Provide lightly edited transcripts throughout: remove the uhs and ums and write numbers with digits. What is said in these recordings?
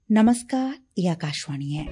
नमस्कार, ये आकाशवाणी है।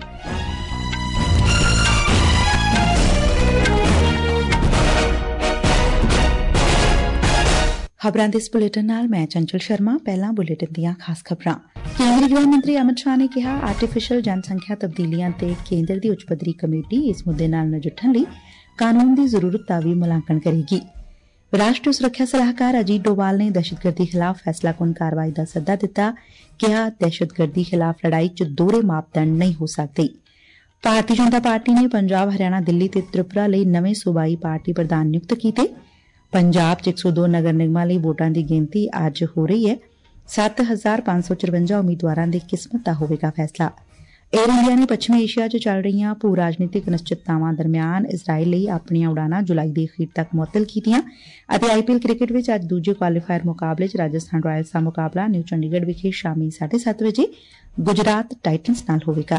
खबरां दे इस बुलेटिन नाल मैं चंचल शर्मा। पहला बुलेटिन दियां खास खबरां। केंद्रीय गृह मंत्री अमित शाह ने कहा, आर्टिफिशियल जनसंख्या तब्दीलियां ते केंद्र दी उच्च पद्धरी कमेटी इस मुद्दे नाल नजिठण लई कानून दी जरूरत दा भी मुलांकन करेगी। राष्ट्रीय सुरक्षा सलाहकार अजीत डोवाल ने दहशतगर्दी खिलाफ फैसलाकुन कार्रवाई का सद्दा दिता। कहा, दहशतगर्दी खिलाफ लड़ाई च दोहरे मापदंड नहीं हो सकते। भारतीय जनता पार्टी ने पंजाब, हरियाणा, दिल्ली ते त्रिपुरा लई नवे सूबाई पार्टी प्रधान नियुक्त कीते। पंजाब च 102 नगर निगमां लई वोटां दी गिनती अज हो रही है। 7,554 उम्मीदवारां दी किस्मत दा होवेगा फैसला। एयर इंडिया ने पश्चिमी एशिया च चल रही भू राजनीतिक अनिश्चिततावां दरम्यान इजराइल ਲਈ ਆਪਣੀਆਂ ਉਡਾਨਾਂ ਜੁਲਾਈ ਦੇ ਅਖੀਰ ਤੱਕ ਮੁਅੱਤਲ ਕੀਤੀਆਂ ਅਤੇ ਆਈਪੀਐਲ ਕ੍ਰਿਕਟ ਵਿੱਚ ਅੱਜ ਦੂਜੇ ਕੁਆਲੀਫਾਇਰ ਮੁਕਾਬਲੇ 'ਚ ਰਾਜਸਥਾਨ ਰਾਇਲਸ ਦਾ ਮੁਕਾਬਲਾ ਨਿਊ ਚੰਡੀਗੜ੍ਹ ਵਿਖੇ ਸ਼ਾਮੀ 7:30 ਵਜੇ ਗੁਜਰਾਤ ਟਾਈਟਨਸ ਨਾਲ ਹੋਵੇਗਾ।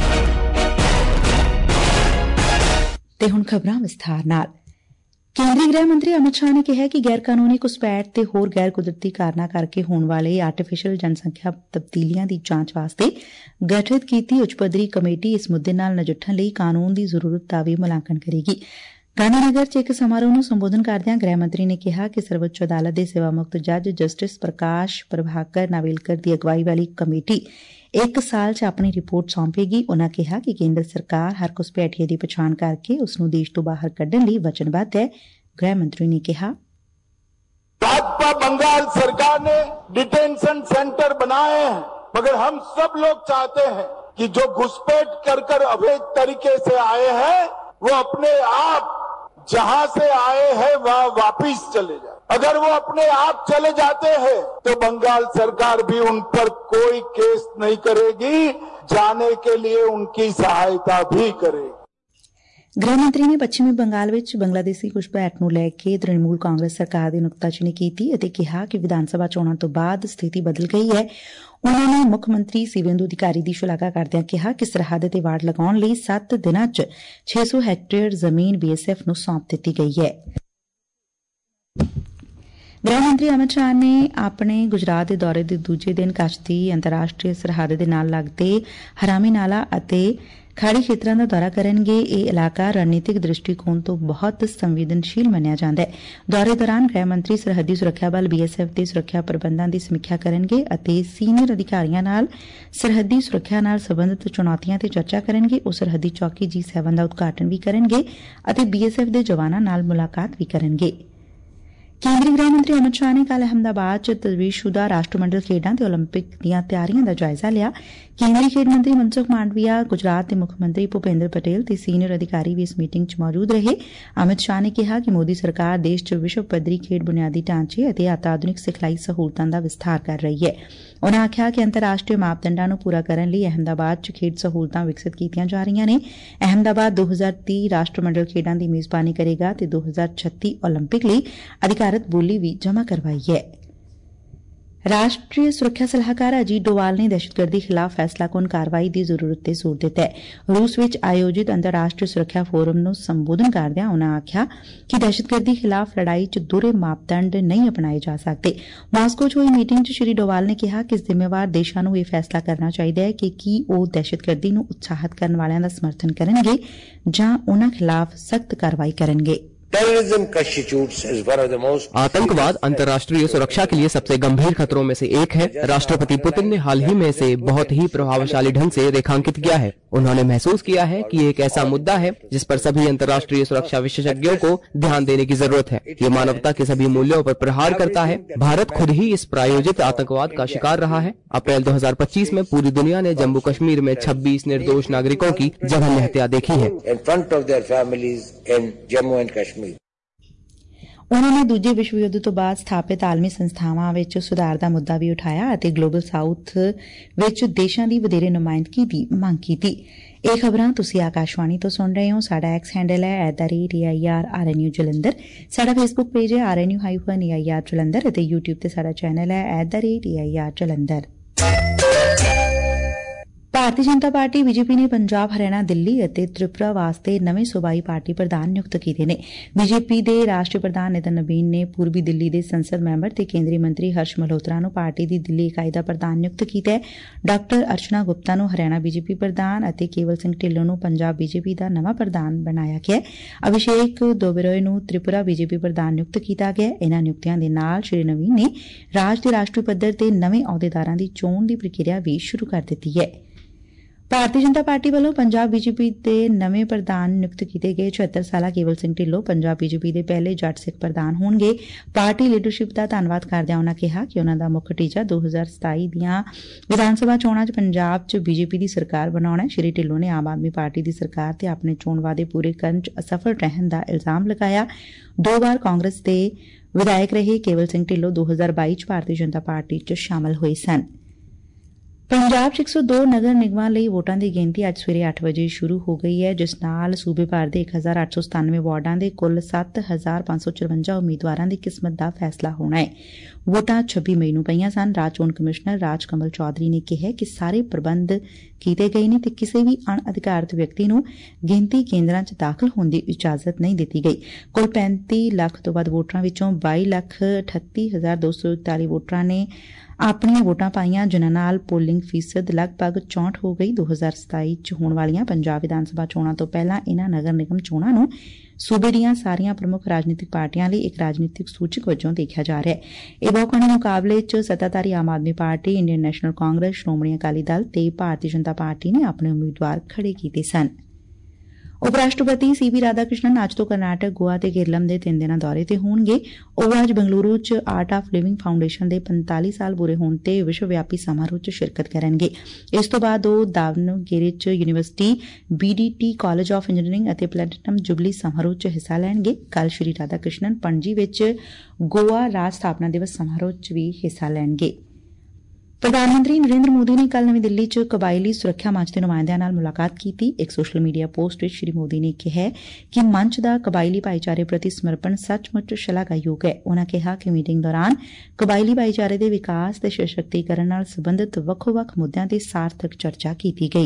ਤੇ ਹੁਣ ਖਬਰਾਂ ਵਿਸਥਾਰ ਨਾਲ। ਕੇਂਦਰੀ ਗ੍ਰਹਿ ਮੰਤਰੀ ਅਮਿਤ ਸ਼ਾਹ ਨੇ ਕਿਹਾ ਕਿ ਗੈਰ ਕਾਨੂੰਨੀ ਘੁਸਪੈਠ ਤੇ ਹੋਰ ਗੈਰ ਕੁਦਰਤੀ ਕਾਰਨਾਂ ਕਰਕੇ ਹੋਣ ਵਾਲੇ ਆਰਟੀਫੀਸ਼ੀਅਲ ਜਨਸੰਖਿਆ ਤਬਦੀਲੀਆਂ ਦੀ ਜਾਂਚ ਵਾਸਤੇ ਗਠਿਤ ਕੀਤੀ ਉੱਚ ਪੱਧਰੀ ਕਮੇਟੀ ਇਸ ਮੁੱਦੇ ਨਾਲ ਨਜਿੱਠਣ ਲਈ ਕਾਨੂੰਨ ਦੀ ਜ਼ਰੂਰਤ ਦਾ ਵੀ ਮੁਲਾਂਕਣ ਕਰੇਗੀ। ਗਾਂਧੀਨਗਰ 'ਚ ਇੱਕ ਸਮਾਰੋਹ ਨੂੰ ਸੰਬੋਧਨ ਕਰਦਿਆਂ ਗ੍ਰਹਿ ਮੰਤਰੀ ਨੇ ਕਿਹਾ ਕਿ ਸਰਵਉੱਚ ਅਦਾਲਤ ਦੇ ਸੇਵਾ ਮੁਕਤ ਜੱਜ ਜਸਟਿਸ ਪ੍ਰਕਾਸ਼ ਪ੍ਰਭਾਕਰ ਨਾਵੇਲਕਰ ਦੀ ਅਗਵਾਈ ਵਾਲੀ ਕਮੇਟੀ 1 ਸਾਲ 'ਚ ਆਪਣੀ ਰਿਪੋਰਟ ਸੌਂਪੇਗੀ। ਉਨ੍ਹਾਂ ਕਿਹਾ ਕਿ ਕੇਂਦਰ ਸਰਕਾਰ ਹਰ ਘੁਸਪੈਠੀਏ ਦੀ ਪਛਾਣ ਕਰਕੇ ਉਸ ਨੂੰ ਦੇਸ਼ ਤੋਂ ਬਾਹਰ ਕੱਢਣ ਲਈ ਵਚਨਬੱਧ ਹੈ। गृह मंत्री ने कहा, भाजपा बंगाल सरकार ने डिटेंशन सेंटर बनाए हैं, मगर हम सब लोग चाहते हैं कि जो घुसपैठ कर अवैध तरीके से आए हैं वो अपने आप जहां से आए हैं वहां वापिस चले जाए। अगर वो अपने आप चले जाते हैं तो बंगाल सरकार भी उन पर कोई केस नहीं करेगी, जाने के लिए उनकी सहायता भी करेगी। गृह मंत्री ने पश्चिमी बंगाल ਵਿੱਚ ਬੰਗਲਾਦੇਸ਼ੀ ਘੁਸਪੈਠ ਨੂੰ ਲੈ ਕੇ ਤ੍ਰਿਣਮੂਲ ਕਾਂਗਰਸ ਸਰਕਾਰ ਦੀ ਨੁਕਤਾਚੀਨੀ ਕੀਤੀ ਅਤੇ ਕਿਹਾ ਕਿ ਵਿਧਾਨ ਸਭਾ ਚੋਣਾਂ ਤੋਂ ਬਾਅਦ ਸਥਿਤੀ ਬਦਲ ਗਈ ਹੈ। ਉਨ੍ਹਾਂ ਨੇ ਮੁੱਖ ਮੰਤਰੀ ਸਿਵੇਂਦੂ ਅਧਿਕਾਰੀ ਦੀ ਸ਼ਲਾਘਾ ਕਰਦਿਆਂ ਕਿਹਾ ਕਿ ਸਰਹੱਦ ਤੇ ਵਾੜ ਲਗਾਉਣ ਲਈ 7 ਦਿਨਾਂ 'ਚ 600 ਹੈਕਟੇਅਰ ਜ਼ਮੀਨ ਬੀਐਸਐਫ ਨੂੰ ਸੌਂਪ ਦਿੱਤੀ ਗਈ ਹੈ। ਗ੍ਰਹਿ ਮੰਤਰੀ ਅਮਿਤ ਸ਼ਾਹ ਨੇ ਆਪਣੇ ਗੁਜਰਾਤ ਦੇ ਦੌਰੇ ਦੇ ਦੂਜੇ ਦਿਨ ਕੱਛ ਦੀ ਅੰਤਰਰਾਸ਼ਟਰੀ ਸਰਹੱਦ ਦੇ ਨਾਲ ਲੱਗਦੇ ਹਰਾਮੀ ਨਾਲਾ ਅਤੇ ਖਾੜੀ ਖੇਤਰਾਂ ਦਾ ਦੌਰਾ ਕਰਨਗੇ। ਇਹ ਇਲਾਕਾ ਰਣਨੀਤਿਕ ਦ੍ਰਿਸ਼ਟੀਕੋਣ ਤੋਂ ਬਹੁਤ ਸੰਵੇਦਨਸ਼ੀਲ ਮੰਨਿਆ ਜਾਂਦਾ ਹੈ। ਦੌਰੇ ਦੌਰਾਨ ਗ੍ਰਹਿ ਮੰਤਰੀ ਸਰਹੱਦੀ ਸੁਰੱਖਿਆ ਬਲ ਬੀਐਸਐਫ ਦੇ ਸੁਰੱਖਿਆ ਪ੍ਰਬੰਧਾਂ ਦੀ ਸਮੀਖਿਆ ਕਰਨਗੇ ਅਤੇ ਸੀਨੀਅਰ ਅਧਿਕਾਰੀਆਂ ਨਾਲ ਸਰਹੱਦੀ ਸੁਰੱਖਿਆ ਨਾਲ ਸਬੰਧਤ ਚੁਣੌਤੀਆਂ ਤੇ ਚਰਚਾ ਕਰਨਗੇ। ਉਹ ਸਰਹੱਦੀ ਚੌਕੀ G7 ਦਾ ਉਦਘਾਟਨ ਵੀ ਕਰਨਗੇ ਅਤੇ ਬੀਐਸਐਫ ਦੇ ਜਵਾਨਾਂ ਨਾਲ ਮੁਲਾਕਾਤ ਵੀ ਕਰਨਗੇ। ਕੇਂਦਰੀ ਗ੍ਰਹਿ ਮੰਤਰੀ ਅਮਿਤ ਸ਼ਾਹ ਨੇ ਕੱਲ੍ਹ ਅਹਿਮਦਾਬਾਦ 'ਚ ਤਜਵੀਜ਼ਸ਼ੁਦਾ ਰਾਸ਼ਟਰਮੰਡਲ ਖੇਡਾਂ ਤੇ ਓਲੰਪਿਕ ਦੀਆਂ ਤਿਆਰੀਆਂ ਦਾ ਜਾਇਜ਼ਾ ਲਿਆ। ਕੇਂਦਰੀ ਖੇਡ ਮੰਤਰੀ ਮਨਸੁਖ ਮਾਂਡਵੀਆ, ਗੁਜਰਾਤ ਦੇ ਮੁੱਖ ਮੰਤਰੀ ਭੁਪਿੰਦਰ ਪਟੇਲ ਤੇ ਸੀਨੀਅਰ ਅਧਿਕਾਰੀ ਵੀ ਇਸ ਮੀਟਿੰਗ 'ਚ ਮੌਜੂਦ ਰਹੇ। ਅਮਿਤ ਸ਼ਾਹ ਨੇ ਕਿਹਾ ਕਿ ਮੋਦੀ ਸਰਕਾਰ ਦੇਸ਼ 'ਚ ਵਿਸ਼ਵ ਪੱਧਰੀ ਖੇਡ ਬੁਨਿਆਦੀ ਢਾਂਚੇ ਅਤੇ ਅਤਿਆਧੁਨਿਕ ਸਿਖਲਾਈ ਸਹੂਲਤਾਂ ਦਾ ਵਿਸਥਾਰ ਕਰ ਰਹੀ ਹੈ। ਉਨ੍ਹਾਂ ਆਖਿਆ ਕਿ ਅੰਤਰਰਾਸ਼ਟਰੀ ਮਾਪਦੰਡਾਂ ਨੂੰ ਪੂਰਾ ਕਰਨ ਲਈ ਅਹਿਮਦਾਬਾਦ 'ਚ ਖੇਡ ਸਹੂਲਤਾਂ ਵਿਕਸਿਤ ਕੀਤੀਆਂ ਜਾ ਰਹੀਆਂ ਨੇ। ਅਹਿਮਦਾਬਾਦ 2030 ਰਾਸ਼ਟਰਮੰਡਲ ਖੇਡਾਂ ਦੀ ਮੇਜ਼ਬਾਨੀ ਕਰੇਗਾ ਤੇ 2036 ਓਲੰਪਿਕ ਲਈ ਅਧਿਕਾਰਤ ਬੋਲੀ ਵੀ ਜਮ੍ਹਾਂ ਕਰਵਾਈ ਹੈ। ਰਾਸ਼ਟਰੀ ਸੁਰੱਖਿਆ ਸਲਾਹਕਾਰ ਅਜੀਤ ਡੋਵਾਲ ਨੇ ਦਹਿਸ਼ਤਗਰਦੀ ਖਿਲਾਫ ਫੈਸਲਾਕੁਨ ਕਾਰਵਾਈ ਦੀ ਜ਼ਰੂਰਤ ਤੇ ਜ਼ੋਰ ਦਿੱਤਾ ਹੈ। ਰੂਸ ਵਿੱਚ ਆਯੋਜਿਤ ਅੰਤਰਰਾਸ਼ਟਰੀ ਸੁਰੱਖਿਆ ਫੋਰਮ ਨੂੰ ਸੰਬੋਧਨ ਕਰਦਿਆਂ ਉਨ੍ਹਾਂ ਆਖਿਆ ਕਿ ਦਹਿਸ਼ਤਗਰਦੀ ਖਿਲਾਫ ਲੜਾਈ 'ਚ ਦੋਹਰੇ ਮਾਪਦੰਡ ਨਹੀਂ ਅਪਣਾਏ ਜਾ ਸਕਦੇ। ਮਾਸਕੋ 'ਚ ਹੋਈ ਮੀਟਿੰਗ 'ਚ ਸ੍ਰੀ ਡੋਵਾਲ ਨੇ ਕਿਹਾ ਕਿ ਜ਼ਿੰਮੇਵਾਰ ਦੇਸ਼ਾਂ ਨੂੰ ਇਹ ਫੈਸਲਾ ਕਰਨਾ ਚਾਹੀਦਾ ਹੈ ਕਿ ਕੀ ਉਹ ਦਹਿਸ਼ਤਗਰਦੀ ਨੂੰ ਉਤਸ਼ਾਹਿਤ ਕਰਨ ਵਾਲਿਆਂ ਦਾ ਸਮਰਥਨ ਕਰਨਗੇ ਜਾਂ ਉਨ੍ਹਾਂ ਖਿਲਾਫ ਸਖਤ ਕਾਰਵਾਈ ਕਰਨਗੇ। आतंकवाद अंतर्राष्ट्रीय सुरक्षा के लिए सबसे गंभीर खतरों में से एक है। राष्ट्रपति पुतिन ने हाल ही में इसे बहुत ही प्रभावशाली ढंग से रेखांकित किया है। उन्होंने महसूस किया है कि एक ऐसा मुद्दा है जिस पर सभी अंतर्राष्ट्रीय सुरक्षा विशेषज्ञों को ध्यान देने की जरूरत है। ये मानवता के सभी मूल्यों पर प्रहार करता है। भारत खुद ही इस प्रायोजित आतंकवाद का शिकार रहा है। अप्रैल 2025 में पूरी दुनिया ने जम्मू कश्मीर में 26 निर्दोष नागरिकों की जघन्य हत्या देखी है। ਉਨ੍ਹਾਂ ਨੇ ਦੂਜੇ ਵਿਸ਼ਵ ਯੁੱਧ ਤੋਂ ਬਾਅਦ ਸਥਾਪਿਤ ਆਲਮੀ ਸੰਸਥਾਵਾਂ ਵਿੱਚ ਸੁਧਾਰ ਦਾ ਮੁੱਦਾ ਵੀ ਉਠਾਇਆ ਅਤੇ ਗਲੋਬਲ ਸਾਊਥ ਵਿੱਚ ਦੇਸ਼ਾਂ ਦੀ ਵਧੇਰੇ ਨੁਮਾਇੰਦਗੀ ਦੀ ਮੰਗ ਕੀਤੀ। ਇਹ ਖਬਰਾਂ ਤੁਸੀਂ ਆਕਾਸ਼ਵਾਣੀ ਤੋਂ ਸੁਣ ਰਹੇ ਹੋ। ਸਾਡਾ ਐਕਸ ਹੈਂਡਲ ਹੈ @AIRRNU ਜਲੰਧਰ। ਸਾਡਾ ਫੇਸਬੁੱਕ ਪੇਜ ਹੈ RNU-AIR ਜਲੰਧਰ ਅਤੇ YouTube ਤੇ ਸਾਡਾ ਚੈਨਲ ਹੈ @AIR Jalandhar. Bharatiya Janata party BJP ਨੇ ਪੰਜਾਬ, ਹਰਿਆਣਾ, ਦਿੱਲੀ ਅਤੇ ਤ੍ਰਿਪੁਰਾ ਵਾਸਤੇ ਨਵੇਂ ਸੂਬਾਈ ਪਾਰਟੀ ਪ੍ਰਧਾਨ ਨਿਯੁਕਤ ਕੀਤੇ ਨੇ। ਬੀਜੇਪੀ ਦੇ ਰਾਸ਼ਟਰੀ ਪ੍ਰਧਾਨ ਨਿਤਿਨ ਨਬੀਨ ਨੇ ਪੂਰਬੀ ਦਿੱਲੀ ਦੇ ਸੰਸਦ ਮੈਂਬਰ ਤੇ ਕੇਂਦਰੀ ਮੰਤਰੀ ਹਰਸ਼ ਮਲਹੋਤਰਾ ਨੂੰ ਪਾਰਟੀ ਦੀ ਦਿੱਲੀ ਇਕਾਈ ਦਾ ਪ੍ਰਧਾਨ ਨਿਯੁਕਤ ਕੀਤਾ ਹੈ। ਡਾ ਅਰਚਨਾ ਗੁਪਤਾ ਨੂੰ ਹਰਿਆਣਾ ਬੀਜੇਪੀ ਪ੍ਰਧਾਨ ਅਤੇ ਕੇਵਲ ਸਿੰਘ ਢਿੱਲੋਂ ਨੂੰ ਪੰਜਾਬ ਬੀਜੇਪੀ ਦਾ ਨਵਾਂ ਪ੍ਰਧਾਨ ਬਣਾਇਆ ਗਿਆ ਹੈ। ਅਭਿਸ਼ੇਕ ਦੋਬਰੋਏ ਨੂੰ ਤ੍ਰਿਪੁਰਾ ਬੀਜੇਪੀ ਪ੍ਰਧਾਨ ਨਿਯੁਕਤ ਕੀਤਾ ਗਿਆ ਹੈ। ਇਨ੍ਹਾਂ ਨਿਯੁਕਤੀਆਂ ਦੇ ਨਾਲ ਸ਼੍ਰੀ ਨਵੀਨ ਨੇ ਰਾਜ ਦੇ ਰਾਸ਼ਟਰੀ ਪੱਧਰ ਤੇ ਨਵੇਂ ਅਹੁਦੇਦਾਰਾਂ ਦੀ ਚੋਣ ਦੀ ਪ੍ਰਕਿਰਿਆ ਵੀ ਸ਼ੁਰੂ ਕਰ ਦਿੱਤੀ ਹੈ। ਭਾਰਤੀ ਜਨਤਾ ਪਾਰਟੀ ਵੱਲੋਂ ਪੰਜਾਬ ਬੀਜੇਪੀ ਦੇ ਨਵੇਂ ਪ੍ਰਧਾਨ ਨਿਯੁਕਤ ਕੀਤੇ ਗਏ 76 ਸਾਲਾ ਕੇਵਲ ਸਿੰਘ ਢਿੱਲੋਂ ਪੰਜਾਬ ਬੀਜੇਪੀ ਦੇ ਪਹਿਲੇ ਜੱਟ ਸਿੱਖ ਪ੍ਰਧਾਨ ਹੋਣਗੇ। ਪਾਰਟੀ ਲੀਡਰਸ਼ਿਪ ਦਾ ਧੰਨਵਾਦ ਕਰਦਿਆਂ ਉਨ੍ਹਾਂ ਕਿਹਾ ਕਿ ਉਨ੍ਹਾਂ ਦਾ ਮੁੱਖ ਟੀਚਾ 2027 ਦੀਆਂ ਵਿਧਾਨ ਸਭਾ ਚੋਣਾਂ 'ਚ ਪੰਜਾਬ 'ਚ ਬੀਜੇਪੀ ਦੀ ਸਰਕਾਰ ਬਣਾਉਣਾ ਹੈ। ਸ਼੍ਰੀ ਢਿੱਲੋਂ ਨੇ ਆਮ ਆਦਮੀ ਪਾਰਟੀ ਦੀ ਸਰਕਾਰ ਤੇ ਆਪਣੇ ਚੋਣ ਵਾਅਦੇ ਪੂਰੇ ਕਰਨ 'ਚ ਅਸਫਲ ਰਹਿਣ ਦਾ ਇਲਜ਼ਾਮ ਲਗਾਇਆ। 2 ਵਾਰ ਕਾਂਗਰਸ ਦੇ ਵਿਧਾਇਕ ਰਹੇ ਕੇਵਲ ਸਿੰਘ ਢਿੱਲੋਂ 2022 'ਚ ਭਾਰਤੀ ਜਨਤਾ ਪਾਰਟੀ 'ਚ ਸ਼ਾਮਲ ਹੋਏ ਸਨ। ਪੰਜਾਬ 'ਚ 102 ਨਗਰ ਨਿਗਮਾਂ ਲਈ ਵੋਟਾਂ ਦੀ ਗਿਣਤੀ ਅੱਜ ਸਵੇਰੇ 8 ਵਜੇ ਸ਼ੁਰੂ ਹੋ ਗਈ ਹੈ, ਜਿਸ ਨਾਲ ਸੂਬੇ ਭਰ ਦੇ 1897 ਵਾਰਡਾਂ ਦੇ ਕੁੱਲ 7554 ਉਮੀਦਵਾਰਾਂ ਦੀ ਕਿਸਮਤ ਦਾ ਫੈਸਲਾ ਹੋਣਾ ਹੈ। ਵੋਟਾਂ 26 ਮਈ ਨੂੰ ਪਈਆਂ ਸਨ। ਰਾਜ ਚੋਣ ਕਮਿਸ਼ਨਰ ਰਾਜ ਕਮਲ ਚੌਧਰੀ ਨੇ ਕਿਹਾ ਕਿ ਸਾਰੇ ਪ੍ਰਬੰਧ ਕੀਤੇ ਗਏ ਨੇ ਤੇ ਕਿਸੇ ਵੀ ਅਣਅਧਿਕਾਰਤ ਵਿਅਕਤੀ ਨੂੰ ਗਿਣਤੀ ਕੇਂਦਰਾਂ 'ਚ ਦਾਖਲ ਹੋਣ ਦੀ ਇਜਾਜ਼ਤ ਨਹੀਂ ਦਿੱਤੀ ਗਈ। ਕੁੱਲ 35 ਲੱਖ ਤੋਂ ਵੱਧ ਵੋਟਰਾਂ ਵਿੱਚੋਂ 22,38,241 ਵੋਟਰਾਂ ਨੇ ਆਪਣੀਆਂ ਵੋਟਾਂ ਪਾਈਆਂ, ਜਿਨ੍ਹਾਂ ਨਾਲ ਪੋਲਿੰਗ ਫੀਸਦ ਲਗਭਗ 64 ਹੋ ਗਈ। 2027 ਚ ਹੋਣ ਵਾਲੀਆਂ ਪੰਜਾਬ ਵਿਧਾਨ ਸਭਾ ਚੋਣਾਂ ਤੋਂ ਪਹਿਲਾਂ ਇਨ੍ਹਾਂ ਨਗਰ ਨਿਗਮ ਚੋਣਾਂ ਨੂੰ ਸੂਬੇ ਦੀਆਂ ਸਾਰੀਆਂ ਪ੍ਰਮੁੱਖ ਰਾਜਨੀਤਿਕ ਪਾਰਟੀਆਂ ਲਈ ਇੱਕ ਰਾਜਨੀਤਿਕ ਸੂਚਕ ਵਜੋਂ ਦੇਖਿਆ ਜਾ ਰਿਹਾ ਹੈ। ਇਹ ਬਹੁਕੌਮੀ ਮੁਕਾਬਲੇ 'ਚ ਸੱਤਾਧਾਰੀ Aam Aadmi party, Indian National Congress, Shiromani Akali Dal ਤੇ ਭਾਰਤੀ ਜਨਤਾ ਪਾਰਟੀ ਨੇ ਆਪਣੇ ਉਮੀਦਵਾਰ ਖੜੇ ਕੀਤੇ ਸਨ। ਉਪ ਰਾਸ਼ਟਰਪਤੀ ਸੀ ਵੀ ਰਾਧਾ ਕ੍ਰਿਸ਼ਨਨ ਅੱਜ ਤੋਂ ਕਰਨਾਟਕ, ਗੋਆ ਤੇ ਕੇਰਲਮ ਦੇ 3 ਦਿਨਾਂ ਦੌਰੇ ਤੇ ਹੋਣਗੇ। ਉਹ ਅੱਜ ਬੰਗਲੁਰੂ 'ਚ ਆਰਟ ਆਫ ਲਿਵਿੰਗ ਫਾਊਂਡੇਸ਼ਨ ਦੇ 45 ਸਾਲ ਪੂਰੇ ਹੋਣ ਤੇ ਵਿਸ਼ਵ ਵਿਆਪੀ ਸਮਾਰੋਹ 'ਚ ਸ਼ਿਰਕਤ ਕਰਨਗੇ। ਇਸ ਤੋਂ ਬਾਅਦ ਉਹ ਦਾਵਨਗੇਰੇ 'ਚ university, BDT college of engineering ਅਤੇ ਪਲੈਟੀਨਮ ਜੁਬਲੀ ਸਮਾਰੋਹ 'ਚ ਹਿੱਸਾ ਲੈਣਗੇ। ਕੱਲ੍ਹ ਸ਼੍ਰੀ ਰਾਧਾ ਕ੍ਰਿਸ਼ਨਨ ਪਣਜੀ ਵਿੱਚ ਗੋਆ ਰਾਜ ਸਥਾਪਨਾ ਦਿਵਸ ਸਮਾਰੋਹ 'ਚ ਵੀ ਹਿੱਸਾ ਲੈਣਗੇ। ਪ੍ਰਧਾਨ ਮੰਤਰੀ ਨਰਿੰਦਰ ਮੋਦੀ ਨੇ ਕੱਲ੍ਹ ਨਵੀਂ ਦਿੱਲੀ 'ਚ ਕਬਾਇਲੀ ਸੁਰੱਖਿਆ ਮੰਚ ਦੇ ਨੁਮਾਇੰਦਿਆਂ ਨਾਲ ਮੁਲਾਕਾਤ ਕੀਤੀ। ਇੱਕ ਸੋਸ਼ਲ ਮੀਡੀਆ ਪੋਸਟ ਵਿੱਚ ਸ਼੍ਰੀ ਮੋਦੀ ਨੇ ਕਿਹਾ ਕਿ ਮੰਚ ਦਾ ਕਬਾਇਲੀ ਭਾਈਚਾਰੇ ਪ੍ਰਤੀ ਸਮਰਪਣ ਸੱਚਮੁੱਚ ਸ਼ਲਾਘਾਯੋਗ ਹੈ। ਉਨ੍ਹਾਂ ਕਿਹਾ ਕਿ ਮੀਟਿੰਗ ਦੌਰਾਨ ਕਬਾਇਲੀ ਭਾਈਚਾਰੇ ਦੇ ਵਿਕਾਸ ਤੇ ਸਸ਼ਕਤੀਕਰਨ ਨਾਲ ਸਬੰਧਤ ਵੱਖੋ-ਵੱਖ ਮੁੱਦਿਆਂ ਤੇ ਸਾਰਥਕ ਚਰਚਾ ਕੀਤੀ ਗਈ।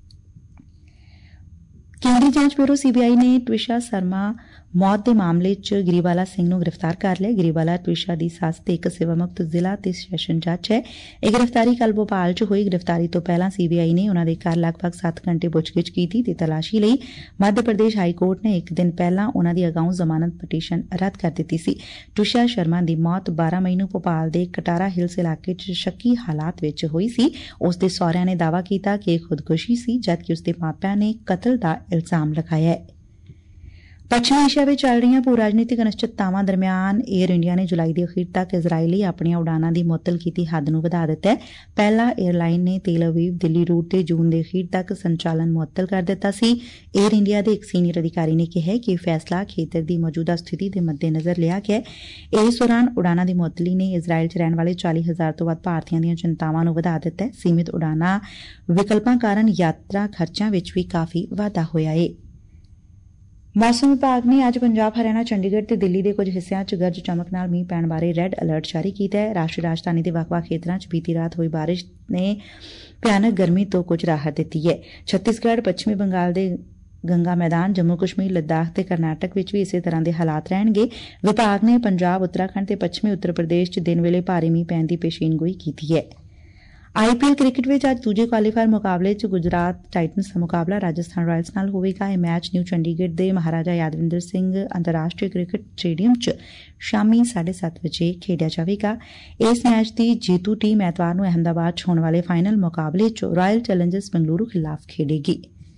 ਕੇਂਦਰੀ ਜਾਂਚ ਬਿਊਰੋ CBI ਨੇ ਟਵਿਸ਼ਾ ਸ਼ਰਮਾ ਮੌਤ ਦੇ ਮਾਮਲੇ 'ਚ ਗਰੀਵਾਲਾ ਸਿੰਘ ਨੂੰ ਗ੍ਰਿਫਤਾਰ ਕਰ ਲਿਆ। ਗਰੀਵਾਲਾ ਟਵਿਸ਼ਾ ਦੀ ਸੱਸ ਤੇ ਇੱਕ ਸੇਵਾ ਮੁਕਤ ਜ਼ਿਲ੍ਹਾ ਤੇ ਸੈਸ਼ਨ ਜੱਜ ਹੈ। ਇਹ ਗ੍ਰਿਫਤਾਰੀ ਕੱਲ੍ਹ ਭੋਪਾਲ 'ਚ ਹੋਈ। ਗ੍ਰਿਫਤਾਰੀ ਤੋਂ ਪਹਿਲਾਂ CBI ਨੇ ਉਨ੍ਹਾਂ ਦੇ ਘਰ ਲਗਭਗ 7 ਘੰਟੇ ਪੁੱਛਗਿੱਛ ਕੀਤੀ ਤੇ ਤਲਾਸ਼ੀ ਲਈ ਮੱਧ ਪ੍ਰਦੇਸ਼ ਹਾਈ ਕੋਰਟ ਨੇ ਇੱਕ ਦਿਨ ਪਹਿਲਾਂ ਉਨ੍ਹਾਂ ਦੀ ਅਗਾਊਂ ਜ਼ਮਾਨਤ ਪਟੀਸ਼ਨ ਰੱਦ ਕਰ ਦਿੱਤੀ ਸੀ। ਟਵਿਸ਼ਾ ਸ਼ਰਮਾ ਦੀ ਮੌਤ 12 ਮਈ ਨੂੰ ਭੋਪਾਲ ਦੇ ਕਟਾਰਾ ਹਿਲਸ ਇਲਾਕੇ 'ਚ ਸ਼ੱਕੀ ਹਾਲਾਤ ਵਿੱਚ ਹੋਈ ਸੀ। ਉਸ ਦੇ ਸਹੁਰਿਆਂ ਨੇ ਦਾਅਵਾ ਕੀਤਾ ਕਿ ਇਹ ਖੁਦਕੁਸ਼ੀ ਸੀ, ਜਦਕਿ ਉਸ ਦੇ ਮਾਪਿਆਂ ਨੇ ਕਤਲ ਦਾ ਇਲਜ਼ਾਮ ਲਗਾਇਆ ਹੈ। ਪੱਛਮੀ ਏਸ਼ੀਆ ਵਿੱਚ ਚੱਲ ਰਹੀਆਂ ਭੂ ਰਾਜਨੀਤਿਕ ਅਨਿਸ਼ਚਿਤਤਾਵਾਂ ਦਰਮਿਆਨ ਏਅਰ ਇੰਡੀਆ ਨੇ ਜੁਲਾਈ ਦੇ ਅਖੀਰ ਤੱਕ ਇਜ਼ਰਾਈਲ ਲਈ ਆਪਣੀਆਂ ਉਡਾਣਾਂ ਦੀ ਮੁਅੱਤਲ ਕੀਤੀ ਹੱਦ ਨੂੰ ਵਧਾ ਦਿੱਤਾ ਹੈ। ਪਹਿਲਾਂ ਏਅਰਲਾਈਨ ਨੇ ਤੇਲ ਅਵੀਵ ਦਿੱਲੀ ਰੂਟ ਤੇ ਜੂਨ ਦੇ ਅਖੀਰ ਤੱਕ ਸੰਚਾਲਨ ਮੁਅੱਤਲ ਕਰ ਦਿੱਤਾ ਸੀ। ਏਅਰ ਇੰਡੀਆ ਦੇ ਇੱਕ ਸੀਨੀਅਰ ਅਧਿਕਾਰੀ ਨੇ ਕਿਹਾ ਕਿ ਇਹ ਫੈਸਲਾ ਖੇਤਰ ਦੀ ਮੌਜੂਦਾ ਸਥਿਤੀ ਦੇ ਮੱਦੇਨਜ਼ਰ ਲਿਆ ਗਿਆ ਹੈ। ਇਸ ਦੌਰਾਨ ਉਡਾਣਾਂ ਦੀ ਮੁਅੱਤਲੀ ਨੇ ਇਜ਼ਰਾਈਲ 'ਚ ਰਹਿਣ ਵਾਲੇ 40,000 ਤੋਂ ਵੱਧ ਭਾਰਤੀਆਂ ਦੀਆਂ ਚਿੰਤਾਵਾਂ ਨੂੰ ਵਧਾ ਦਿੱਤਾ ਹੈ। ਸੀਮਿਤ ਉਡਾਣਾਂ ਵਿਕਲਪਾਂ ਕਾਰਨ ਯਾਤਰਾ ਖਰਚਿਆਂ ਵਿੱਚ ਵੀ ਕਾਫ਼ੀ ਵਾਧਾ ਹੋਇਆ ਹੈ। ਮੌਸਮ ਵਿਭਾਗ ਨੇ ਅੱਜ ਪੰਜਾਬ, ਹਰਿਆਣਾ, ਚੰਡੀਗੜ੍ਹ ਤੇ ਦਿੱਲੀ ਦੇ ਕੁਝ ਹਿੱਸਿਆਂ 'ਚ ਗਰਜ ਚਮਕ ਨਾਲ ਮੀਂਹ ਪੈਣ ਬਾਰੇ ਰੈੱਡ ਅਲਰਟ ਜਾਰੀ ਕੀਤਾ ਹੈ। ਰਾਸ਼ਟਰੀ ਰਾਜਧਾਨੀ ਦੇ ਵੱਖ-ਵੱਖ ਖੇਤਰਾਂ 'ਚ ਬੀਤੀ ਰਾਤ ਹੋਈ ਬਾਰਿਸ਼ ਨੇ ਭਿਆਨਕ ਗਰਮੀ ਤੋਂ ਕੁਝ ਰਾਹਤ ਦਿੱਤੀ ਹੈ। ਛੱਤੀਸਗੜ੍ਹ, ਪੱਛਮੀ ਬੰਗਾਲ ਦੇ ਗੰਗਾ ਮੈਦਾਨ, ਜੰਮੂ ਕਸ਼ਮੀਰ, ਲੱਦਾਖ ਤੇ ਕਰਨਾਟਕ ਵਿੱਚ ਵੀ ਇਸੇ ਤਰ੍ਹਾਂ ਦੇ ਹਾਲਾਤ ਰਹਿਣਗੇ। ਵਿਭਾਗ ਨੇ ਪੰਜਾਬ, ਉੱਤਰਾਖੰਡ ਤੇ ਪੱਛਮੀ ਉੱਤਰ ਪ੍ਰਦੇਸ਼ 'ਚ ਦਿਨ ਵੇਲੇ ਭਾਰੀ ਮੀਂਹ ਪੈਣ ਦੀ ਪੇਸ਼ੀਨਗੋਈ ਕੀਤੀ ਹੈ। IPL ਕ੍ਰਿਕਟ ਵਿੱਚ ਅੱਜ ਦੂਜੇ ਕੁਆਲੀਫਾਇਰ ਮੁਕਾਬਲੇ 'ਚ ਗੁਜਰਾਤ ਟਾਈਟਨਸ ਦਾ ਮੁਕਾਬਲਾ ਰਾਜਸਥਾਨ ਰਾਇਲਸ ਨਾਲ ਹੋਵੇਗਾ। ਇਹ ਮੈਚ ਨਿਊ ਚੰਡੀਗੜ੍ਹ ਦੇ ਮਹਾਰਾਜਾ ਯਾਦਵਿੰਦਰ ਸਿੰਘ ਅੰਤਰਰਾਸ਼ਟਰੀ ਕ੍ਰਿਕਟ ਸਟੇਡੀਅਮ 'ਚ ਸ਼ਾਮੀ 7:30 ਵਜੇ ਖੇਡਿਆ ਜਾਵੇਗਾ। ਇਸ ਮੈਚ ਦੀ ਜੇਤੂ ਟੀਮ ਐਤਵਾਰ ਨੂੰ ਅਹਿਮਦਾਬਾਦ 'ਚ ਹੋਣ ਵਾਲੇ ਫਾਈਨਲ ਮੁਕਾਬਲੇ 'ਚ ਰਾਇਲ ਚੈਲੰਜਰਸ ਬੰਗਲੁਰੂ ਖਿਲਾਫ ਖੇਡੇਗੀ।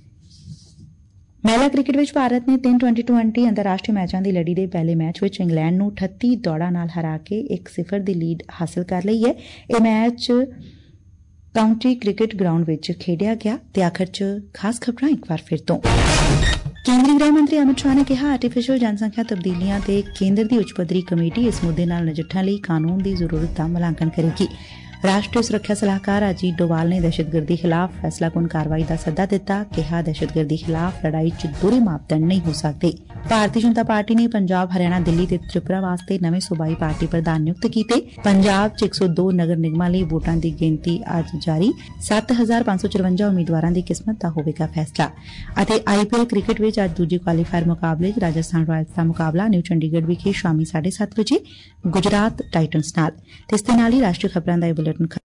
ਮਹਿਲਾ ਕ੍ਰਿਕਟ ਵਿੱਚ ਭਾਰਤ ਨੇ 3 2020 ਅੰਤਰਰਾਸ਼ਟਰੀ ਮੈਚਾਂ ਦੀ ਲੜੀ ਦੇ ਪਹਿਲੇ ਮੈਚ ਵਿੱਚ ਇੰਗਲੈਂਡ ਨੂੰ 38 ਦੌੜਾਂ ਨਾਲ ਹਰਾ ਕੇ 1-0 ਦੀ ਲੀਡ ਹਾਸਲ ਕਰ ਲਈ ਹੈ। ਇਹ ਮੈਚ ਕਾਉਂਟੀ ਕ੍ਰਿਕਟ ਗਰਾਊਂਡ ਵਿੱਚ ਖੇਡਿਆ ਗਿਆ ਤੇ ਆਖਰ 'ਚ ਖਾਸ ਖਬਰਾਂ ਇੱਕ ਵਾਰ ਫਿਰ ਤੋਂ। ਕੇਂਦਰੀ ਗ੍ਰਹਿ ਮੰਤਰੀ ਅਮਿਤ ਸ਼ਾਹ ਨੇ ਕਿਹਾ ਆਰਟੀਫੀਸ਼ੀਅਲ ਜਨਸੰਖਿਆ ਤਬਦੀਲੀਆਂ ਤੇ ਕੇਂਦਰ ਦੀ ਉੱਚ ਪੱਧਰੀ ਕਮੇਟੀ ਇਸ ਮੁੱਦੇ ਨਾਲ ਨਜਿੱਠਣ ਲਈ ਕਾਨੂੰਨ ਦੀ ਜ਼ਰੂਰਤ ਦਾ ਮੁਲਾਂਕਣ ਕਰੇਗੀ। ਰਾਸ਼ਟਰੀ ਸੁਰੱਖਿਆ ਸਲਾਹਕਾਰ ਅਜੀਤ ਡੋਵਾਲ ਨੇ ਦਹਿਸ਼ਤਗਰਦੀ ਖਿਲਾਫ ਫੈਸਲਾਕੁਨ ਕਾਰਵਾਈ ਦਾ ਸੱਦਾ ਦਿੱਤਾ। ਕਿਹਾ ਦਹਿਸ਼ਤਗਰਦੀ ਖਿਲਾਫ ਲੜਾਈ 'ਚ ਦੋਹਰੇ ਮਾਪਦੰਡ ਨਹੀਂ ਹੋ ਸਕਦੇ। ਭਾਰਤੀ ਜਨਤਾ ਪਾਰਟੀ ਨੇ ਪੰਜਾਬ, ਹਰਿਆਣਾ, ਦਿੱਲੀ ਤੇ ਤ੍ਰਿਪੁਰਾ ਵਾਸਤੇ ਨਵੇਂ ਸੂਬਾਈ ਪਾਰਟੀ ਪ੍ਰਧਾਨ ਨਿਯੁਕਤ ਕੀਤੇ। ਪੰਜਾਬ 'ਚ 102 ਨਗਰ ਨਿਗਮਾਂ ਲਈ ਵੋਟਾਂ ਦੀ ਗਿਣਤੀ ਅੱਜ ਜਾਰੀ। 7,554 ਉਮੀਦਵਾਰਾਂ ਦੀ ਕਿਸਮਤ ਦਾ ਹੋਵੇਗਾ ਫੈਸਲਾ। ਅਤੇ IPL ਕ੍ਰਿਕਟ ਵਿੱਚ ਅੱਜ ਦੂਜੇ ਕੁਆਲੀਫਾਇਰ ਮੁਕਾਬਲੇ 'ਚ ਰਾਜਸਥਾਨ ਰਾਇਲਸ ਦਾ ਮੁਕਾਬਲਾ ਨਿਊ ਚੰਡੀਗੜ੍ਹ ਵਿਖੇ ਸ਼ਾਮੀ 7:30 ਵਜੇ ਗੁਜਰਾਤ ਟਾਈਟਨਸ ਨਾਲ। ਤੇ ਇਸ ਦੇ ਨਾਲ ਹੀ ਰਾਸ਼ਟਰੀ ਖਬਰਾਂ ਦਾ ਇਹ ਬੁਲੇਟਿਨ